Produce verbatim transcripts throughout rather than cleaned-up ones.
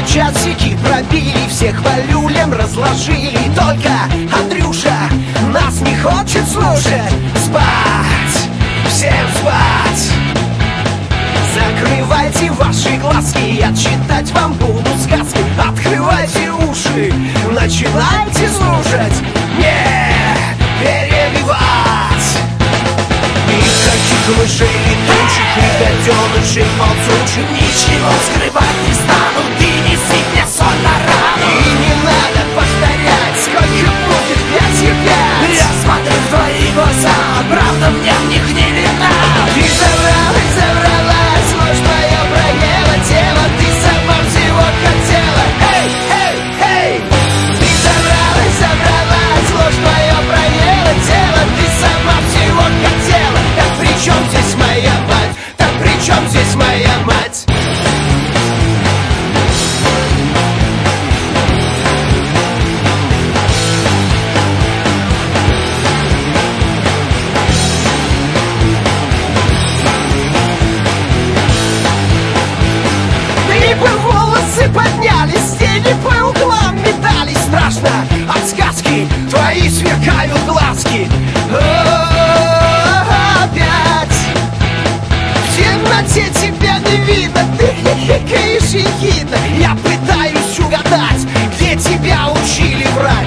на часики пробили, всех валюлем разложили. Только Андрюша нас не хочет слушать. Спать, всем спать. Закрывайте ваши глазки, я читать вам буду сказки. Открывайте уши, начинайте слушать, не перебивать. Никаких мышей летучих и гаденышей ползучих ничего скрывать не станут, и не сыпь мне соль на рану. И не надо повторять, сколько будет пять и пять. Я смотрю в твои глаза, правда мне в них не видна. Ты забрала, забралась, ложь твоя проела тело, ты сама всего хотела. Эй, эй, эй! Ты забралась, забралась, ложь твоя проела тело, ты сама всего хотела. Так при чем здесь моя мать? Так при чем здесь моя мать? Волосы поднялись, тени по углам метались. Страшно от сказки, твои сверкают глазки. О-о-о, опять в темноте тебя не видно, ты хихикаешь ехидно. Я пытаюсь угадать, где тебя учили врать.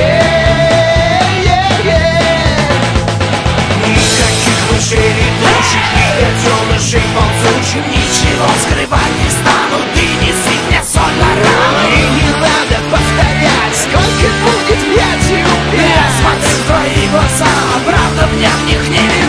Е-е-е. Никаких мышей летучих и гаденышей ползучих ничего скрывать не станут, и не сыпь мне соль на рану. И не надо повторять, сколько будет пятью пять. Я смотрю в твои глаза, правда мне в них не видно.